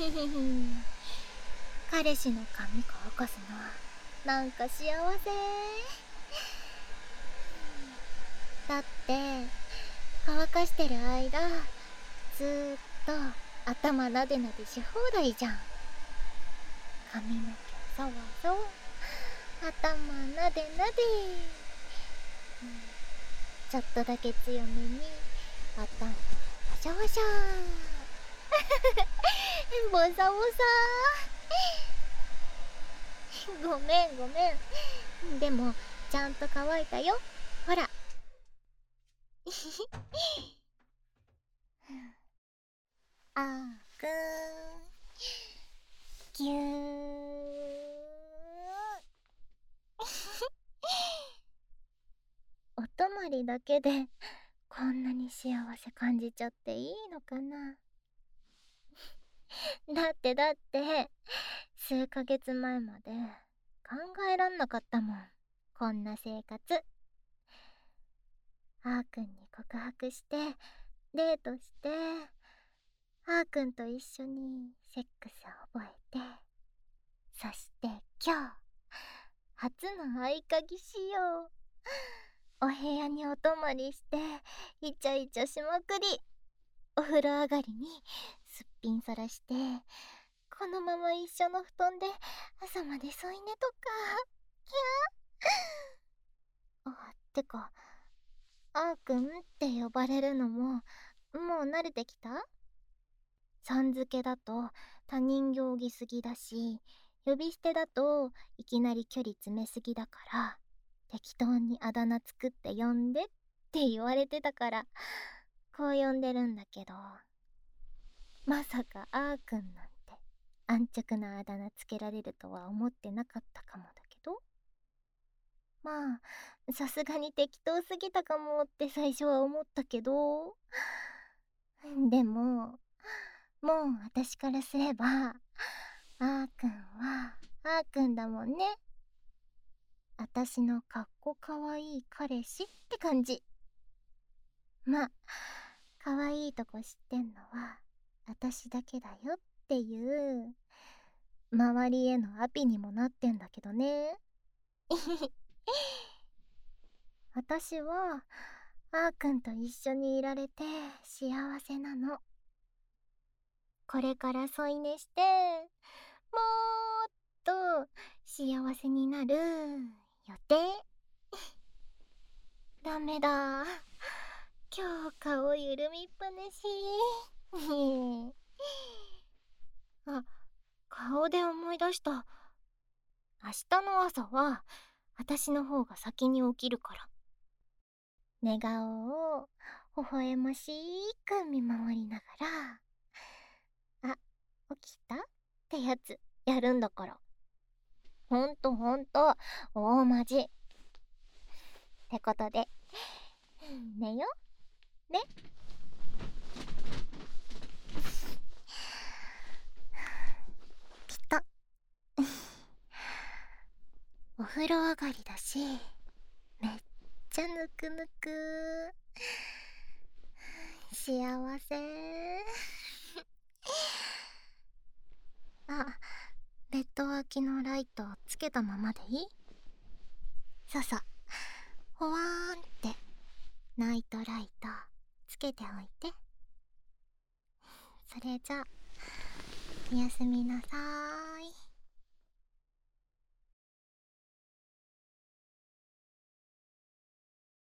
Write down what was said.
彼氏の髪乾かすのなんか幸せ。だって乾かしてる間ずーっと頭なでなでし放題じゃん。髪の毛そわそわ、頭なでなで、ちょっとだけ強めに頭ワシャワシャボサボサごめんごめん。でもちゃんと乾いたよ、ほら。あーくんぎゅーお泊まりだけでこんなに幸せ感じちゃっていいのかな。だって数ヶ月前まで考えらんなかったもん、こんな生活。あーくんに告白してデートして、あーくんと一緒にセックスを覚えて、そして今日初の合鍵しよう。お部屋にお泊まりしてイチャイチャしまくり、お風呂上がりにすっぴんさらして、このまま一緒の布団で朝まで添い寝とか。キャー。てかあーくんって呼ばれるのももう慣れてきた？さん付けだと他人行儀すぎだし、呼び捨てだといきなり距離詰めすぎだから、適当にあだ名作って呼んでって言われてたから、こう呼んでるんだけど、まさかあーくんなんて安直なあだ名つけられるとは思ってなかったかもだけど、まあさすがに適当すぎたかもって最初は思ったけど、でももう私からすればあーくんはあーくんだもんね。私のかっこかわいい彼氏って感じ。まあかわいいとこ知ってんのは私だけだよっていう周りへのアピにもなってんだけどね。私はあーくんと一緒にいられて幸せなの。これから添い寝してもっと幸せになる予定。ダメだ、今日顔緩みっぱなし。あ、顔で思い出した。明日の朝は私の方が先に起きるから、寝顔を微笑ましく見守りながら、あ、起きたってやつやるんだから。ほんと大マジってことで寝よね。きっとお風呂上がりだしめっちゃぬくぬく幸せ。あ、ベッド脇のライトつけたままでいい？そうそう、ほわーんってナイトライトつけておいて。それじゃおやすみなさ